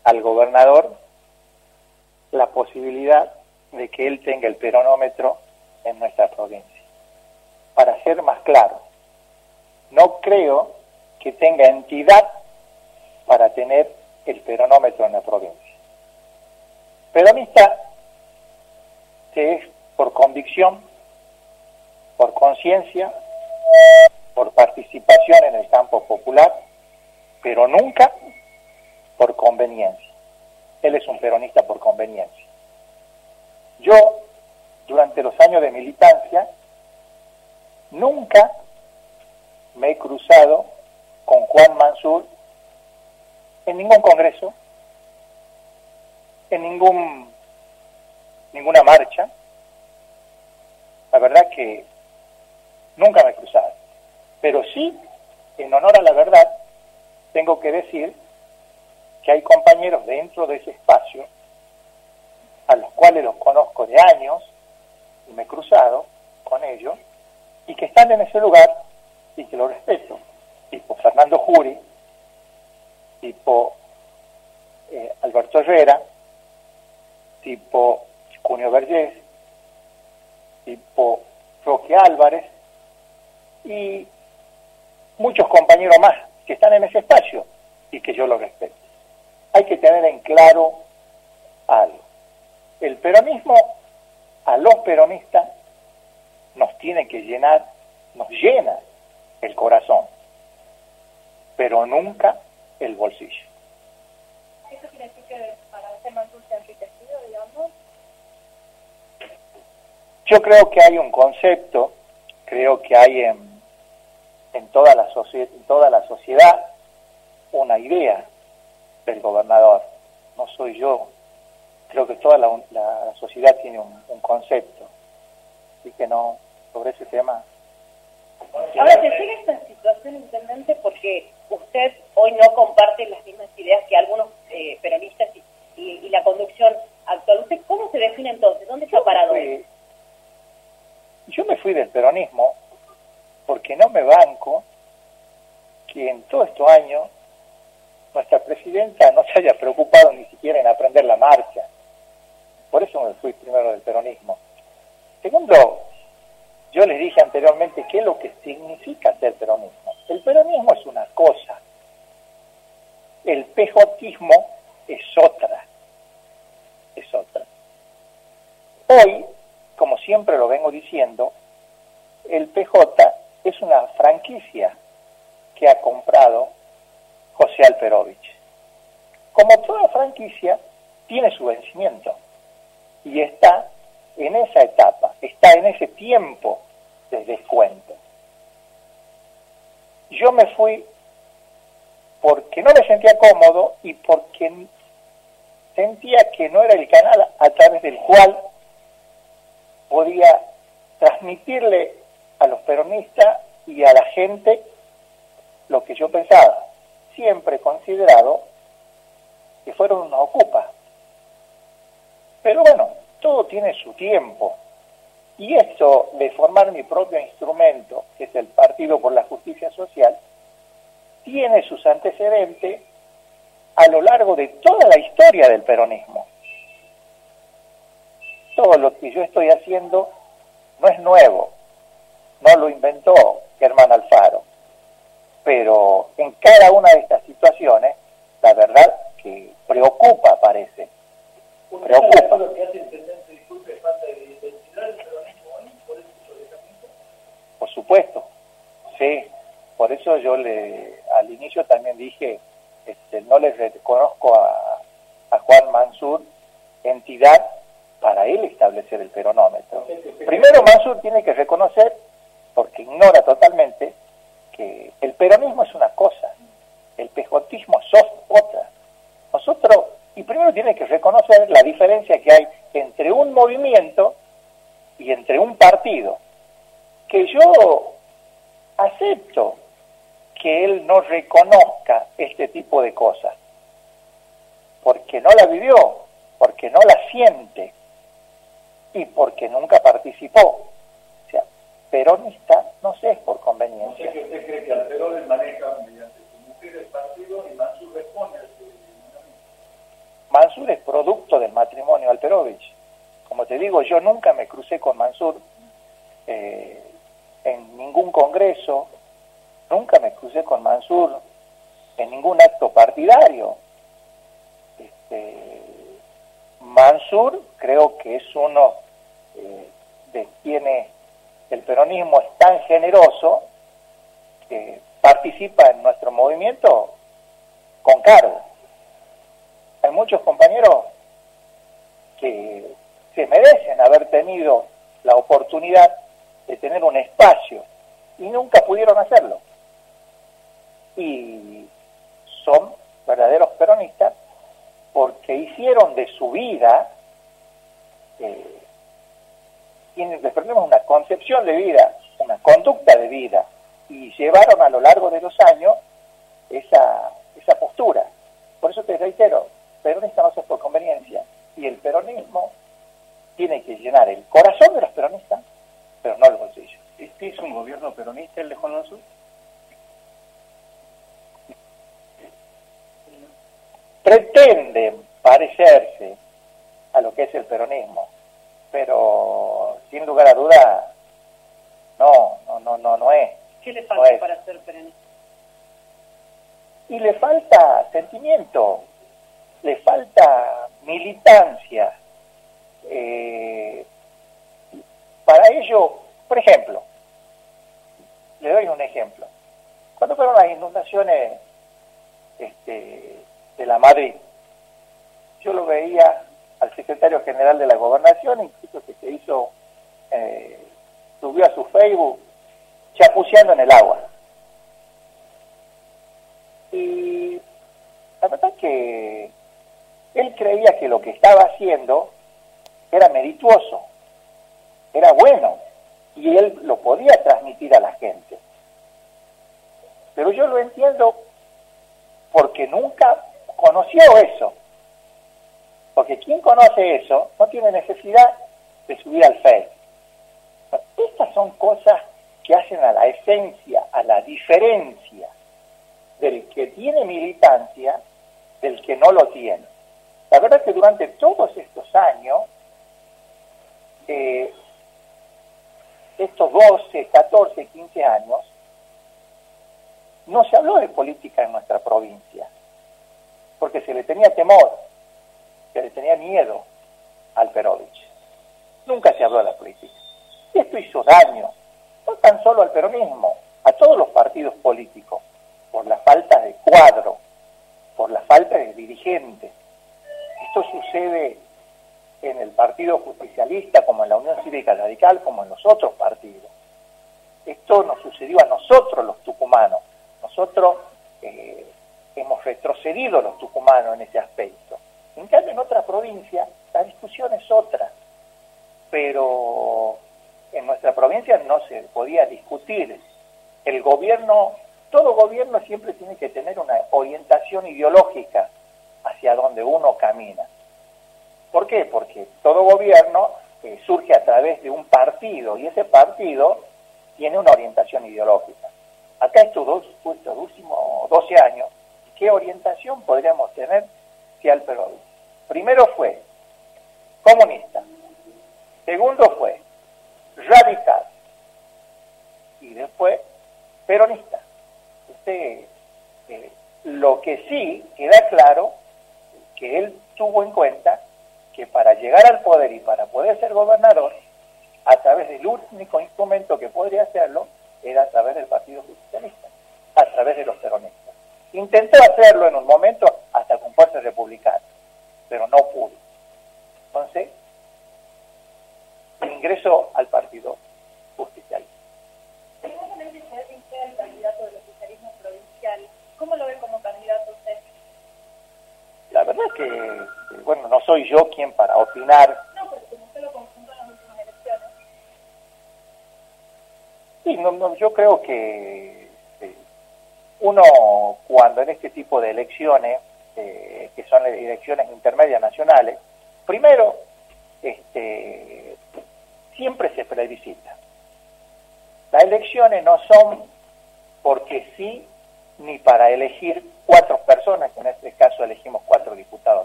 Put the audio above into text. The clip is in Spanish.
al gobernador la posibilidad de que él tenga el peronómetro en nuestra provincia. Para ser más claro, no creo que tenga entidad para tener el peronómetro en la provincia. Peronista que es por convicción, por conciencia, por participación en el campo popular, pero nunca por conveniencia. Él es un peronista por conveniencia. Yo, durante los años de militancia, nunca me he cruzado con Juan Mansur en ningún congreso, en ninguna marcha. La verdad que nunca me he cruzado. Pero sí, en honor a la verdad, tengo que decir que hay compañeros dentro de ese espacio a los cuales los conozco de años y me he cruzado con ellos y que están en ese lugar y que lo respeto, tipo Fernando Juri, tipo Alberto Herrera, tipo Cunio Vergés, tipo Roque Álvarez y muchos compañeros más que están en ese espacio y que yo lo respeto. Hay que tener en claro algo. El peronismo a los peronistas nos tiene que llenar, nos llena el corazón, pero nunca el bolsillo. ¿Eso quiere decir que para usted Mansur se ha enriquecido, digamos? Yo creo que hay un concepto, creo que hay en toda la sociedad una idea del gobernador. No soy yo, creo que toda la sociedad tiene un concepto. Así que no, sobre ese tema. Ahora, ¿te llega esta situación, intendente, porque usted hoy no comparte las mismas ideas que algunos peronistas y la conducción actual? ¿Usted cómo se define entonces? ¿Dónde está parado hoy? Yo me fui del peronismo porque no me banco que en todos estos años nuestra presidenta no se haya preocupado ni siquiera en aprender la marcha. Por eso me fui primero del peronismo. Segundo, yo les dije anteriormente qué es lo que significa ser peronismo. El peronismo es una cosa, el pejotismo es otra. Es otra. Hoy, como siempre lo vengo diciendo, el PJ es una franquicia que ha comprado José Alperovich. Como toda franquicia, tiene su vencimiento y está en esa etapa, está en ese tiempo de descuento. Yo me fui porque no me sentía cómodo y porque sentía que no era el canal a través del cual podía transmitirle a los peronistas y a la gente lo que yo pensaba. Siempre considerado que fueron unos ocupas. Pero bueno, todo tiene su tiempo. Y esto de formar mi propio instrumento, que es el Partido por la Justicia Social, tiene sus antecedentes a lo largo de toda la historia del peronismo. Todo lo que yo estoy haciendo no es nuevo, no lo inventó Germán Alfaro, pero en cada una de estas situaciones, la verdad que preocupa, parece. Preocupa. Lo que hace el intendente, disculpe, falta de identidad del peronismo hoy, por ese solezamiento. Por supuesto, sí. Por eso yo al inicio también dije, no le reconozco a Juan Mansur entidad para él establecer el peronómetro. Primero Mansur tiene que reconocer, porque ignora totalmente, que el peronismo es una cosa, el pejotismo es otra. Nosotros, y primero tiene que reconocer la diferencia que hay entre un movimiento y entre un partido, que yo acepto que él no reconozca este tipo de cosas, porque no la vivió, porque no la siente y porque nunca participó. O sea, peronista no sé, es por conveniencia. O sea que usted cree que Alperovich maneja mediante su mujer el partido y Mansur responde al Mansur es producto del matrimonio Alperovich. Como te digo, yo nunca me crucé con Mansur en ningún congreso, nunca me crucé con Mansur en ningún acto partidario. Mansur creo que es uno de quienes el peronismo es tan generoso que participa en nuestro movimiento con cargo. Hay muchos compañeros que se merecen haber tenido la oportunidad de tener un espacio y nunca pudieron hacerlo. Y son verdaderos peronistas porque hicieron de su vida, les prendemos una concepción de vida, una conducta de vida, y llevaron a lo largo de los años esa postura. Por eso te reitero, peronista no es por conveniencia, y el peronismo tiene que llenar el corazón de los peronistas, pero no el bolsillo. ¿Este es un gobierno peronista, el de Juan Mansur? Pretenden parecerse a lo que es el peronismo, pero sin lugar a duda no es. ¿Qué le falta no para ser peronista? Y le falta sentimiento, le falta militancia. Para ello, por ejemplo, le doy un ejemplo. Cuando fueron las inundaciones de la Madrid, yo lo veía al secretario general de la Gobernación, incluso que se hizo, subió a su Facebook chapuceando en el agua. Y la verdad que él creía que lo que estaba haciendo era merituoso, era bueno, y él lo podía transmitir a la gente. Pero yo lo entiendo porque nunca conoció eso. Porque quien conoce eso no tiene necesidad de subir al Face. Estas son cosas que hacen a la esencia, a la diferencia del que tiene militancia del que no lo tiene. La verdad es que durante todos estos años, estos 12, 14, 15 años, no se habló de política en nuestra provincia, porque se le tenía temor, se le tenía miedo al Alperovich. Nunca se habló de la política. Y esto hizo daño, no tan solo al peronismo, a todos los partidos políticos, por la falta de cuadro, por la falta de dirigentes. Esto sucede en el Partido Justicialista, como en la Unión Cívica Radical, como en los otros partidos. Esto nos sucedió a nosotros los tucumanos. Nosotros hemos retrocedido los tucumanos en ese aspecto. En cambio, en otras provincias, la discusión es otra. Pero en nuestra provincia no se podía discutir. El gobierno, todo gobierno siempre tiene que tener una orientación ideológica hacia donde uno camina. ¿Por qué? Porque todo gobierno surge a través de un partido, y ese partido tiene una orientación ideológica. Acá estos últimos 12 años, ¿qué orientación podríamos tener si al Alperovich? Primero fue comunista, segundo fue radical, y después peronista. Lo que sí queda claro que él tuvo en cuenta que para llegar al poder y para poder ser gobernador, a través del único instrumento que podría hacerlo, era a través del Partido Justicialista, a través de los peronistas. Intentó hacerlo en un momento hasta con fuerzas republicanas, pero no pudo. Entonces, ingresó al Partido Justicialista. Seguramente sea el candidato del oficialismo provincial. ¿Cómo lo ve como candidato usted? La verdad es que, bueno, no soy yo quien para opinar. No, pero como usted lo conjuntó en las últimas elecciones. Sí, yo creo que uno, cuando en este tipo de elecciones, que son elecciones intermedias nacionales, primero, siempre se plebiscita. Las elecciones no son porque sí, ni para elegir 4 personas, que en este caso elegimos 4 diputados